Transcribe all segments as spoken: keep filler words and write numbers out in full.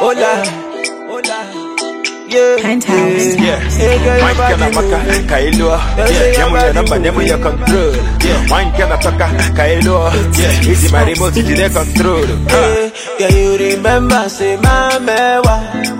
hola, hola. Yeah, Penthouse. yeah, yeah. Wine kana maka kailo. Yeah, nyamu ya namba nyamu ya control. Yeah, wine kana toka kailo. Yeah, easy my remote to the control. Yeah, yeah, you remember say my mewa.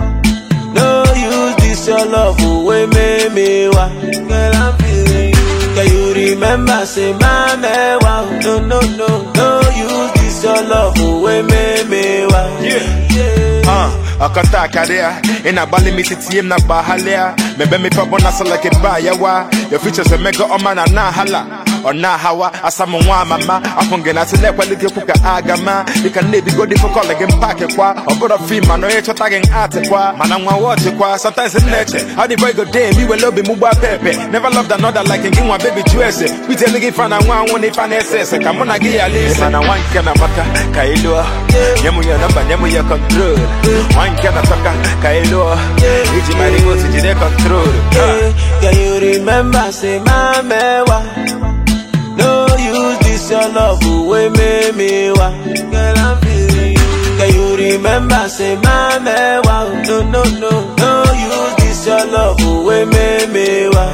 No use this your love away me me wa. Girl I'm feeling you. Yeah, you remember say my mewa. No no no no use this your love away me me wa. Yeah, yeah. Uh. Akata karia ina bali mititi na bahalia mebe mi pabo na sala ke ba yawa your features a mega o man na hala ona hawa asamu nwa mama afunge na sele quality kuka agama you can never go the for call again pack kwa obodo film no e chota gen art kwa mana nwa watch kwa sometimes in nature how the boy go day we will love mu ba pepe never loved another like in one baby choice we tell nigga fan nwa won if an ss come on gi ya listen na one kana maka kailo nyamu ya namba nyamu ya control one kana toka kailo easy my remote to the control. Yeah, you remember say my mewa. No use this your love away me me wa. Girl I'm feeling you. Yeah, you remember say my mewa. No no no no use this your love away me me wa.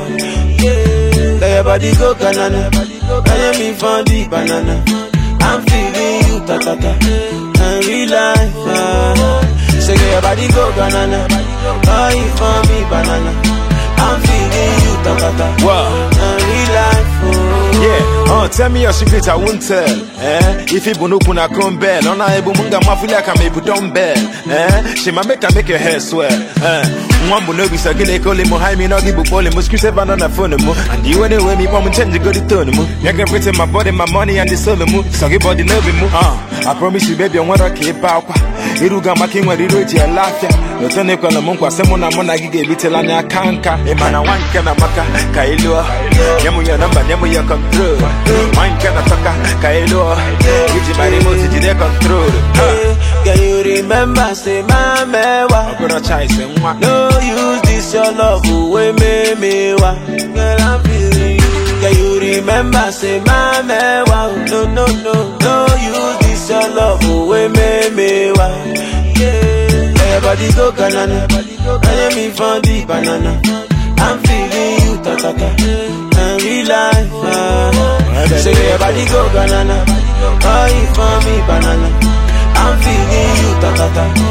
Yeah, let your body go banana. Let me find the banana. I'm feeling you ta ta ta. And real life. Uh, say let your body go banana. Oh, you for me banana. I'm feeling you ta ta ta. Wow. And real life. Oh. Yeah, oh, tell me your secret, I won't tell. Eh? If you bunu puna kumbel, on a ebu munga mafuli ka mebu dumbbell. Eh? She ma make her make your hair swell. Eh? Mwambu no bisa gile kole mo hai mi no gibu pole mo screw seven on the phone mo. And you anyway me pom change go the tone mo. You can pretend my body, my money and the soul mo. So give body love mo. Ah, I promise you baby, I want to keep out. Iruga making wa riroji ya lafya. Yotone kwa na mungu asemo na mona gige bitela nya kanka. Emana wanka na maka kailo. Nyamu ya namba nyamu ya control. Wine kana toka kailo. Easy my remote to the control. Yeah, you remember say my mewa. Ogoro chai se nwa. No use this your love away me me wa. Girl I'm feeling you. Yeah, you remember say my mewa. No no no no use this your love away me me wa. Yeah, let your body go banana. Let me find the banana. I'm feeling you ta ta ta. And real life. Uh, say let your body go banana. Oh, you for me banana. I'm feeling you ta ta ta.